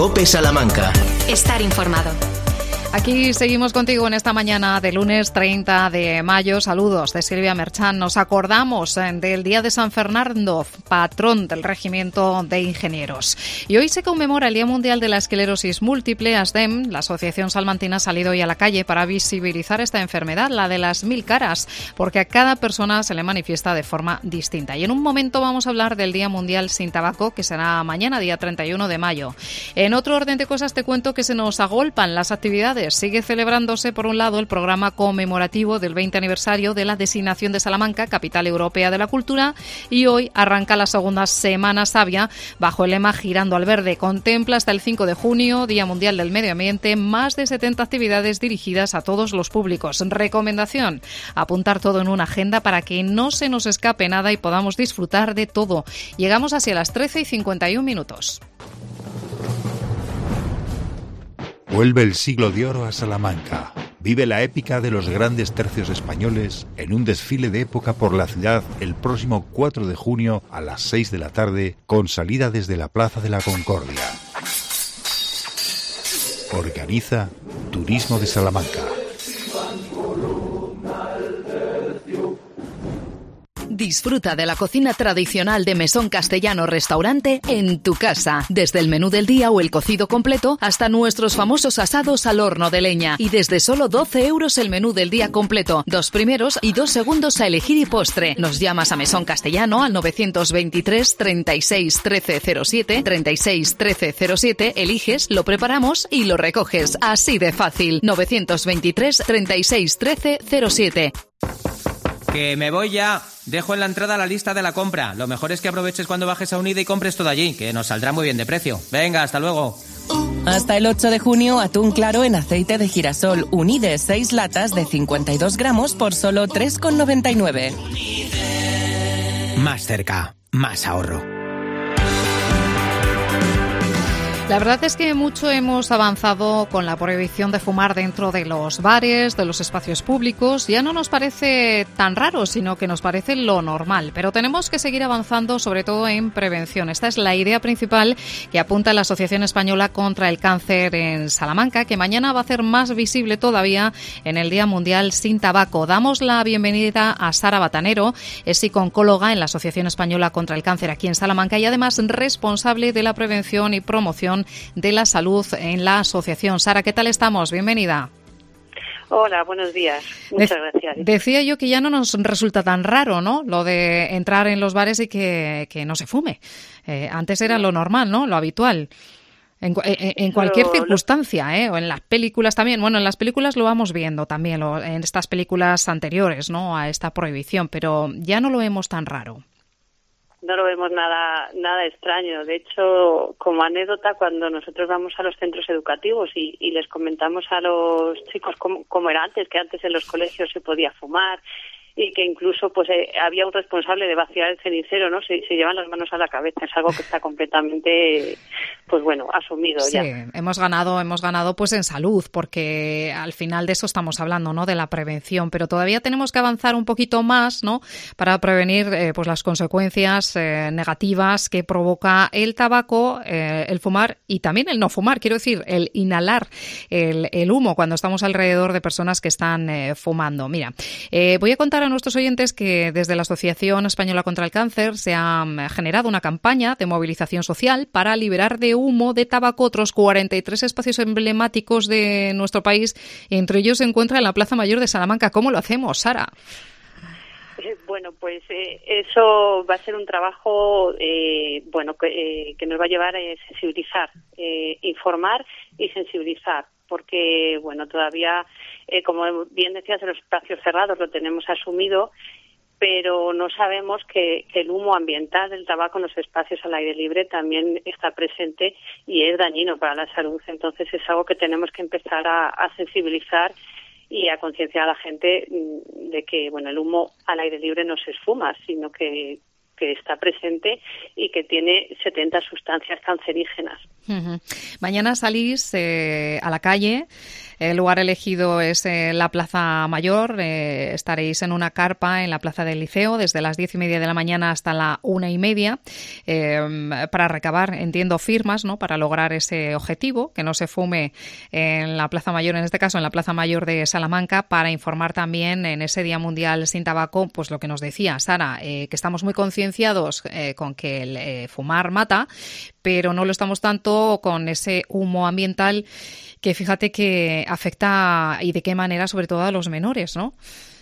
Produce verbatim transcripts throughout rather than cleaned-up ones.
COPE Salamanca. Estar informado. Aquí seguimos contigo en esta mañana de lunes treinta de mayo. Saludos de Silvia Merchán. Nos acordamos del Día de San Fernando, patrón del Regimiento de Ingenieros. Y hoy se conmemora el Día Mundial de la Esclerosis Múltiple. ASDEM, la Asociación Salmantina, ha salido hoy a la calle para visibilizar esta enfermedad, la de las mil caras, porque a cada persona se le manifiesta de forma distinta. Y en un momento vamos a hablar del Día Mundial sin Tabaco, que será mañana, día treinta y uno de mayo. En otro orden de cosas te cuento que se nos agolpan las actividades. Sigue celebrándose, por un lado, el programa conmemorativo del veinte aniversario de la designación de Salamanca, capital europea de la cultura, y hoy arranca la segunda Semana Sabia bajo el lema Girando al Verde. Contempla hasta el cinco de junio, Día Mundial del Medio Ambiente, más de setenta actividades dirigidas a todos los públicos. Recomendación: apuntar todo en una agenda para que no se nos escape nada y podamos disfrutar de todo. Llegamos así a las trece y cincuenta y un minutos. Vuelve el siglo de oro a Salamanca. Vive la épica de los grandes tercios españoles en un desfile de época por la ciudad el próximo cuatro de junio a las seis de la tarde, con salida desde la Plaza de la Concordia. Organiza Turismo de Salamanca. Disfruta de la cocina tradicional de Mesón Castellano Restaurante en tu casa. Desde el menú del día o el cocido completo hasta nuestros famosos asados al horno de leña. Y desde solo doce euros el menú del día completo. Dos primeros y dos segundos a elegir y postre. Nos llamas a Mesón Castellano al novecientos veintitrés, treinta y seis, trece cero siete, treinta y seis, trece cero siete. Eliges, lo preparamos y lo recoges. Así de fácil. novecientos veintitrés, treinta y seis, trece cero siete. Que me voy ya. Dejo en la entrada la lista de la compra. Lo mejor es que aproveches cuando bajes a Unide y compres todo allí, que nos saldrá muy bien de precio. Venga, hasta luego. Hasta el ocho de junio, atún claro en aceite de girasol Unide, seis latas de cincuenta y dos gramos por solo tres con noventa y nueve. Más cerca, más ahorro. La verdad es que mucho hemos avanzado con la prohibición de fumar dentro de los bares, de los espacios públicos. Ya no nos parece tan raro, sino que nos parece lo normal. Pero tenemos que seguir avanzando, sobre todo en prevención. Esta es la idea principal que apunta la Asociación Española contra el Cáncer en Salamanca, que mañana va a hacer más visible todavía en el Día Mundial sin Tabaco. Damos la bienvenida a Sara Batanero, es psicooncóloga en la Asociación Española contra el Cáncer aquí en Salamanca y además responsable de la prevención y promoción de la salud en la asociación. Sara, ¿qué tal estamos? Bienvenida. Hola, buenos días. Muchas de- gracias. Decía yo que ya no nos resulta tan raro, ¿no?, lo de entrar en los bares y que, que no se fume. Eh, antes era lo normal, ¿no?, lo habitual. En, en, en cualquier Lo- circunstancia, ¿eh? O en las películas también. Bueno, en las películas lo vamos viendo también, lo, en estas películas anteriores, ¿no?, a esta prohibición, pero ya no lo vemos tan raro. No lo vemos nada nada extraño. De hecho, como anécdota, cuando nosotros vamos a los centros educativos y, y les comentamos a los chicos cómo, cómo era antes, que antes en los colegios se podía fumar y que incluso pues eh, había un responsable de vaciar el cenicero, ¿no? Se, se llevan las manos a la cabeza. Es algo que está completamente, pues bueno, asumido Sí, ya. hemos ganado, hemos ganado pues en salud, porque al final de eso estamos hablando, ¿no?, de la prevención, pero todavía tenemos que avanzar un poquito más, ¿no?, para prevenir eh, pues las consecuencias eh, negativas que provoca el tabaco, eh, el fumar y también el no fumar, quiero decir, el inhalar el, el humo cuando estamos alrededor de personas que están eh, fumando. Mira, eh, voy a contar a nuestros oyentes que desde la Asociación Española contra el Cáncer se ha generado una campaña de movilización social para liberar de humo de tabaco otros cuarenta y tres espacios emblemáticos de nuestro país. Entre ellos se encuentra en la Plaza Mayor de Salamanca. ¿Cómo lo hacemos, Sara? Eh, Bueno, pues eh, eso va a ser un trabajo eh, bueno que, eh, que nos va a llevar a sensibilizar, eh, informar y sensibilizar, porque bueno todavía, eh, como bien decías, en los espacios cerrados lo tenemos asumido, pero no sabemos que, que el humo ambiental del tabaco en los espacios al aire libre también está presente y es dañino para la salud. Entonces es algo que tenemos que empezar a, a sensibilizar y a concienciar a la gente de que bueno el humo al aire libre no se esfuma, sino que, que está presente y que tiene setenta sustancias cancerígenas. Uh-huh. Mañana salís eh, a la calle El lugar elegido es eh, la Plaza Mayor. Eh, estaréis en una carpa en la Plaza del Liceo desde las diez y media de la mañana hasta la una y media eh, para recabar, entiendo, firmas, ¿no? Para lograr ese objetivo, que no se fume en la Plaza Mayor, en este caso en la Plaza Mayor de Salamanca, para informar también en ese Día Mundial sin Tabaco, pues lo que nos decía Sara, eh, que estamos muy concienciados eh, con que el eh, fumar mata, pero no lo estamos tanto con ese humo ambiental que fíjate que afecta y de qué manera sobre todo a los menores, ¿no?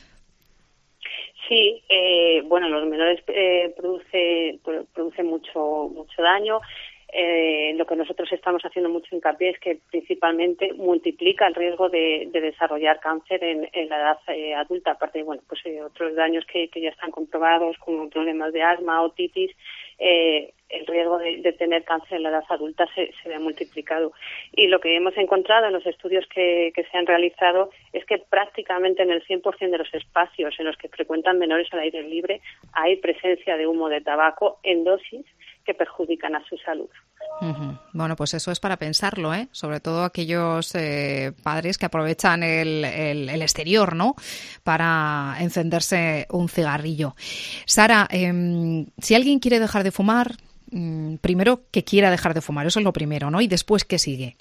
Sí, eh, bueno, los menores eh, produce produce mucho mucho daño. Eh, lo que nosotros estamos haciendo mucho hincapié es que principalmente multiplica el riesgo de, de desarrollar cáncer en, en la edad eh, adulta, aparte de bueno, pues eh, otros daños que, que ya están comprobados, como problemas de asma, otitis. Eh, el riesgo de, de tener cáncer en la edad adulta se, se ve multiplicado. Y lo que hemos encontrado en los estudios que, que se han realizado es que prácticamente en el cien por ciento de los espacios en los que frecuentan menores al aire libre hay presencia de humo de tabaco en dosis que perjudican a su salud. Uh-huh. Bueno, pues eso es para pensarlo, ¿eh? Sobre todo aquellos eh, padres que aprovechan el, el, el exterior, ¿no? Para encenderse un cigarrillo. Sara, eh, si alguien quiere dejar de fumar, eh, primero que quiera dejar de fumar, eso es lo primero, ¿no? Y después, ¿qué sigue?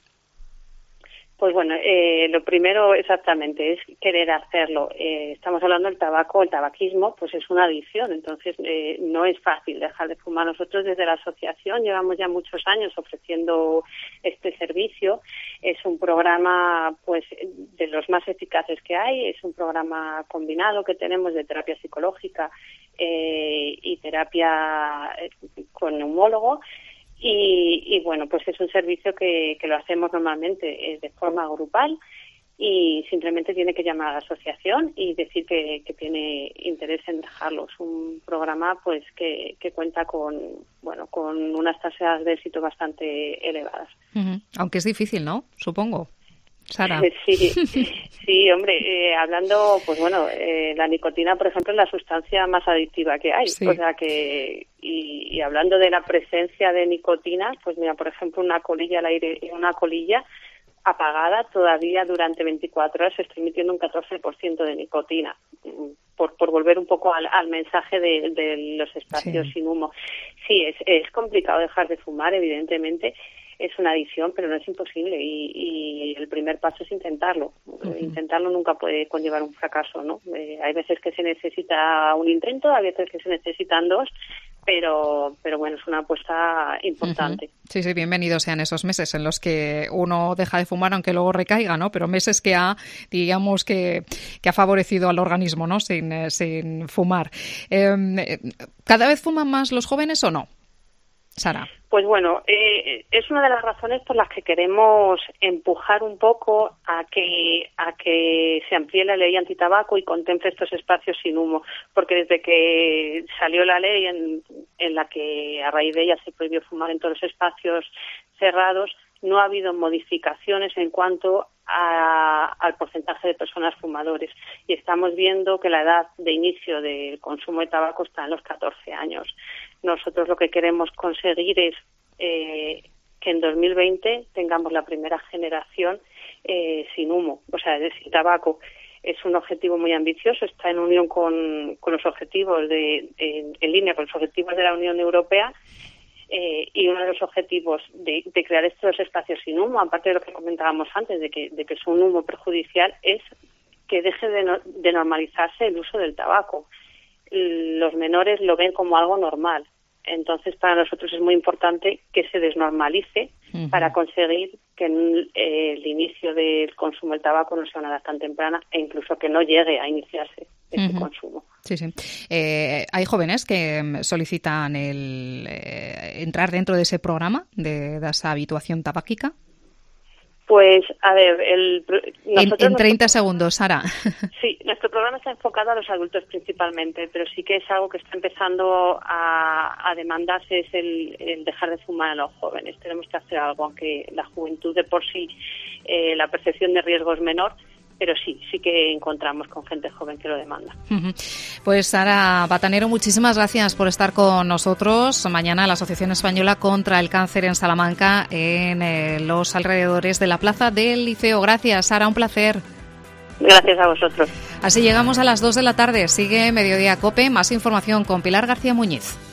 Pues bueno, eh, lo primero exactamente es querer hacerlo. Eh, estamos hablando del tabaco, el tabaquismo, pues es una adicción, entonces eh, no es fácil dejar de fumar. Nosotros desde la asociación llevamos ya muchos años ofreciendo este servicio. Es un programa pues de los más eficaces que hay, es un programa combinado que tenemos de terapia psicológica eh, y terapia con neumólogo. Y, y bueno, pues es un servicio que, que lo hacemos normalmente eh, de forma grupal y simplemente tiene que llamar a la asociación y decir que, que tiene interés en dejarlo. Es un programa pues que, que cuenta con bueno con unas tasas de éxito bastante elevadas. Uh-huh. Aunque es difícil, ¿no? Supongo. Sara. Sí, sí, hombre, eh, hablando, pues bueno, eh, la nicotina, por ejemplo, es la sustancia más adictiva que hay, sí. O sea que, y, y hablando de la presencia de nicotina, pues mira, por ejemplo, una colilla al aire, una colilla apagada todavía durante veinticuatro horas se está emitiendo un catorce por ciento de nicotina, por, por volver un poco al, al mensaje de, de los espacios sí. sin humo. Sí, es, es complicado dejar de fumar, evidentemente. Es una adicción, pero no es imposible y, y el primer paso es intentarlo. Uh-huh. Intentarlo nunca puede conllevar un fracaso, ¿no? Eh, hay veces que se necesita un intento, hay veces que se necesitan dos, pero pero bueno, es una apuesta importante. Uh-huh. Sí, sí, bienvenidos sean esos meses en los que uno deja de fumar aunque luego recaiga, ¿no? Pero meses que ha, digamos, que, que ha favorecido al organismo, ¿no? Sin, eh, sin fumar. Eh, ¿Cada vez fuman más los jóvenes o no, Sara? Pues bueno, eh, es una de las razones por las que queremos empujar un poco a que a que se amplíe la ley antitabaco y contemple estos espacios sin humo, porque desde que salió la ley en, en la que a raíz de ella se prohibió fumar en todos los espacios cerrados, no ha habido modificaciones en cuanto a, al porcentaje de personas fumadores y estamos viendo que la edad de inicio del consumo de tabaco está en los catorce años. Nosotros lo que queremos conseguir es eh, que en dos mil veinte tengamos la primera generación eh, sin humo, o sea, de, sin tabaco. Es un objetivo muy ambicioso, está en unión con, con los objetivos de, en, en línea con los objetivos de la Unión Europea. Eh, y uno de los objetivos de, de crear estos espacios sin humo, aparte de lo que comentábamos antes, de que, de que es un humo perjudicial, es que deje de, no, de normalizarse el uso del tabaco. Los menores lo ven como algo normal. Entonces, para nosotros es muy importante que se desnormalice uh-huh. para conseguir que eh, el inicio del consumo del tabaco no sea una edad tan temprana e incluso que no llegue a iniciarse este uh-huh. consumo. Sí, sí. Eh, hay jóvenes que solicitan el eh, entrar dentro de ese programa de, de esa habituación tabáquica. Pues, a ver, el, nosotros... En, en treinta segundos, Sara. Sí, nuestro programa está enfocado a los adultos principalmente, pero sí que es algo que está empezando a, a demandarse, es el, el dejar de fumar a los jóvenes. Tenemos que hacer algo, aunque la juventud de por sí, eh, la percepción de riesgo es menor, pero sí, sí que encontramos con gente joven que lo demanda. Pues Sara Batanero, muchísimas gracias por estar con nosotros. Mañana la Asociación Española contra el Cáncer en Salamanca, en eh, los alrededores de la plaza del Liceo. Gracias, Sara, un placer. Gracias a vosotros. Así llegamos a las dos de la tarde. Sigue Mediodía COPE. Más información con Pilar García Muñiz.